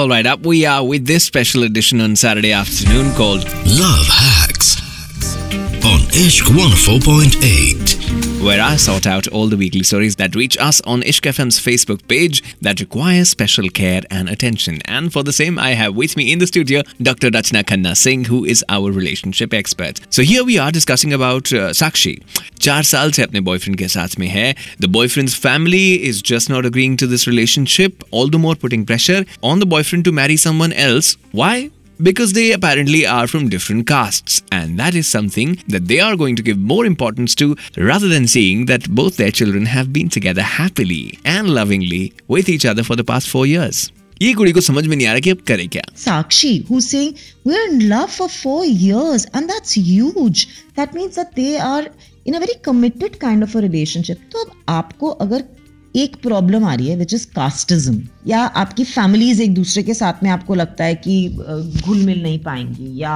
All right, up we are with this special edition on Saturday afternoon called Love Hacks on Ishq 104.8. where I sort out all the weekly stories that reach us on Ishq FM's Facebook page that require special care and attention. And for the same, I have with me in the studio Dr. Rachna Khanna Singh, who is our relationship expert. So here we are discussing about Sakshi. 4 साल से अपने boyfriend के साथ में है. The boyfriend's family is just not agreeing to this relationship, all the more putting pressure on the boyfriend to marry someone else. Why? Because they apparently are from different castes, and that is something that they are going to give more importance to rather than seeing that both their children have been together happily and lovingly with each other for the past 4 years. ये कुड़ी को समझ में नहीं आ रहा कि अब करे क्या. Sakshi, who's saying we're in love for 4 years, and that's huge. That means that they are in a very committed kind of a relationship. तो अब आपको अगर एक प्रॉब्लम आ रही है विच इज कास्टिज्म, या आपकी फैमिलीज एक दूसरे के साथ में आपको लगता है कि घुल मिल नहीं पाएंगी, या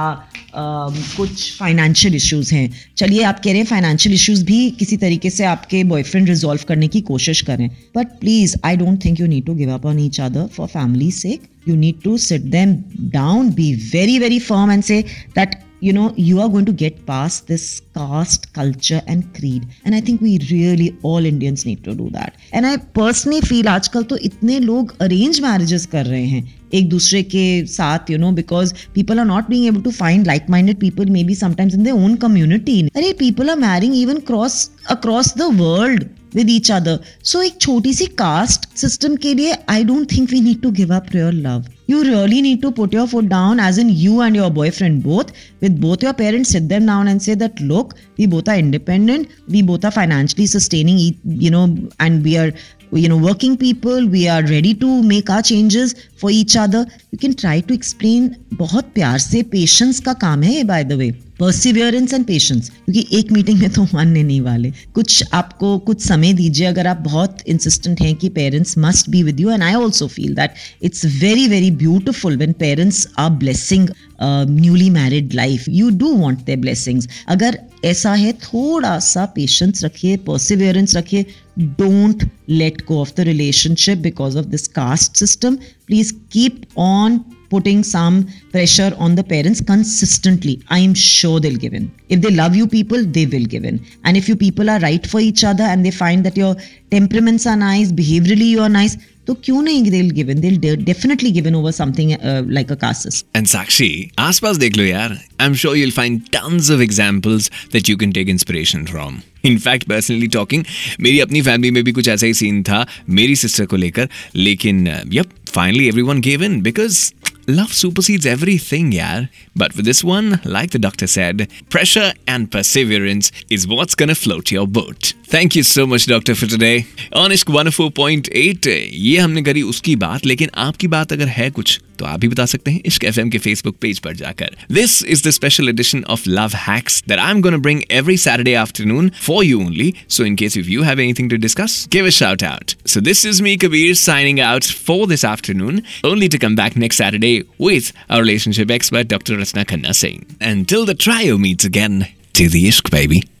कुछ फाइनेंशियल इश्यूज हैं. चलिए आप कह रहे हैं फाइनेंशियल इश्यूज भी किसी तरीके से आपके बॉयफ्रेंड रिजॉल्व करने की कोशिश करें, but please I don't think you need to give up on each other for family sake. You need to sit them down, be very, very firm and say that, you know, you are going to get past this caste, culture and creed. And I think we really, all Indians need to do that. And I personally feel आजकल तो इतने लोग arranged marriages कर रहे हैं एक दूसरे के साथ, you know, because people are not being able to find like-minded people maybe sometimes in their own community. अरे people are marrying even across the world with each other. So एक छोटी सी caste system के लिए I don't think we need to give up real love. You really need to put your foot down, as in you and your boyfriend both, with both your parents, sit them down and say that, look, we both are independent, we both are financially sustaining, you know, and we are, you know, working people, we are ready to make our changes for each other. You can try to explain बहुत प्यार से. Patience का काम है ये, by the way, perseverance and patience, क्योंकि एक meeting में तो मानने नहीं वाले. कुछ आपको कुछ समय दीजिए. अगर आप बहुत insistent हैं कि parents must be with you, and I also feel that it's very, very beautiful when parents are blessing newly married life. You do want their blessings. अगर ऐसा है, थोड़ा सा पेशेंस रखिए, perseverance रखिए. Don't let go of the relationship because of this caste system. Please keep on putting some pressure on the parents consistently. I'm sure they'll give in. If they love you people, they will give in. And if you people are right for each other and they find that your temperaments are nice, behaviorally you are nice, तो क्यों नहीं they'll give in. They'll definitely give in over something like a caste system. And Sakshi, आसपास देख लो यार. I'm sure you'll find tons of examples that you can take inspiration from. In fact, personally talking, मेरी अपनी family में भी कुछ ऐसा ही scene था मेरी सिस्टर को लेकर. लेकिन finally everyone gave in because love supersedes everything, yaar. But with this one, like the doctor said, pressure and perseverance is what's gonna float your boat. Thank you so much, doctor, for today. On Ishq 104.8, ये हमने करी उसकी बात, लेकिन आपकी बात अगर है कुछ तो आप भी बता सकते हैं Ishq FM के Facebook पेज पर जाकर. This is the special edition of Love Hacks that I'm gonna bring every Saturday afternoon for you only. So in case if you have anything to discuss, give a shout out. So this is me, Kabir, signing out for this afternoon, only to come back next Saturday with our relationship expert, Dr. Rachna Khanna Singh. Until the trio meets again, to the Ishq, baby.